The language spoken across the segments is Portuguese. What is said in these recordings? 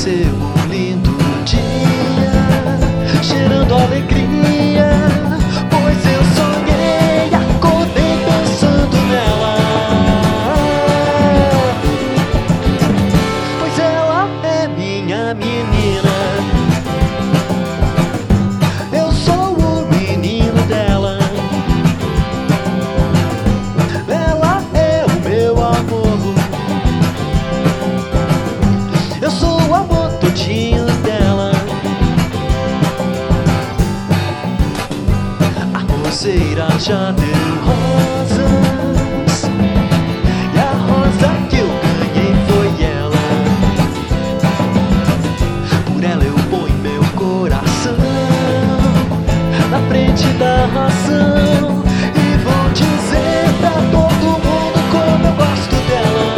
amanheceu um lindo dia, cheirando alegria, pois eu sonhei, acordei pensando nela, pois ela é minha menina. Eu sou o menino dela, ela é o meu amor. Eu sou o amor todinho dela. A roseira já deu rosas, e a rosa que eu ganhei foi ela. Por ela eu ponho meu coração na frente da razão e vou dizer pra todo mundo como eu gosto dela,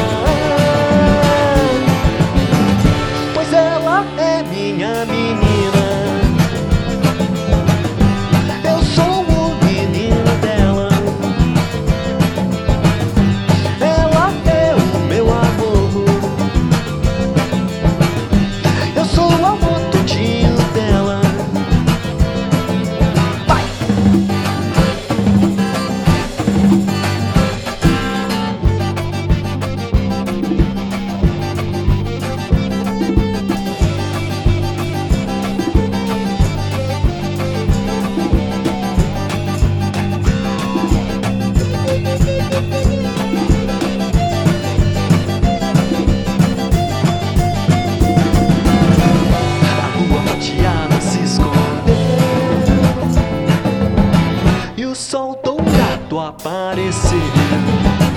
pois ela é minha menina. Eu sou o menino dela, ela é o meu amor. Eu sou o amor todinho dela. Vai! A lua prateada se escondeu e o sol dourado apareceu.